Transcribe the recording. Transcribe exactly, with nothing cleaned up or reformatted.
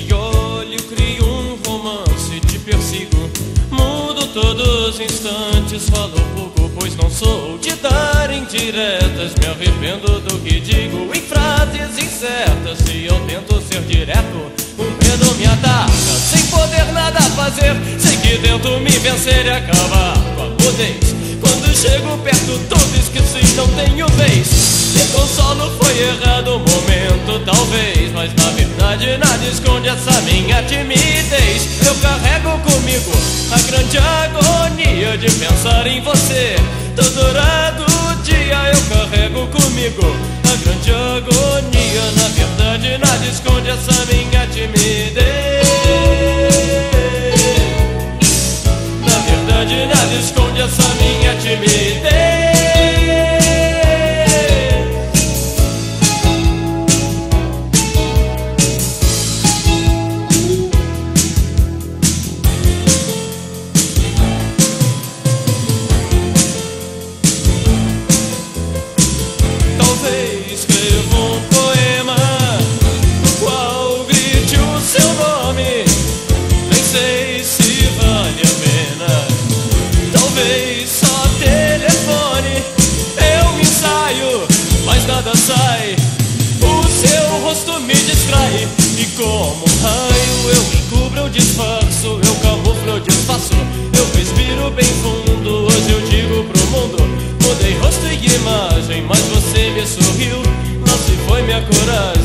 te olho, crio um romance, te persigo, mudo todos os instantes, falo pouco, pois não sou de dar indiretas. Me arrependo do que digo em frases incertas. Se eu tento ser direto, o medo me ataca, sem poder nada fazer. Sei que tento me vencer e acabar com a mudez. Quando chego perto, tudo esqueci, não tenho vez. Me consolo, foi errado o momento, talvez, mas na verdade nada esconde essa minha timidez. Eu carrego comigo a grande agonia de pensar em você. Todo dia eu carrego comigo a grande agonia. Na verdade nada esconde essa minha timidez. Na verdade nada esconde essa minha timidez. Escrevo um poema no qual grite o seu nome. Nem sei se vale a pena, talvez só telefone. Eu ensaio, mas nada sai. O seu rosto me distrai. E como um raio eu encubro, eu disfarço, eu camuflo, eu desfaço. Eu respiro bem fundo, hoje eu digo pro mundo: mudei rosto e imagem, mas você me sorriu. Não se foi minha coragem.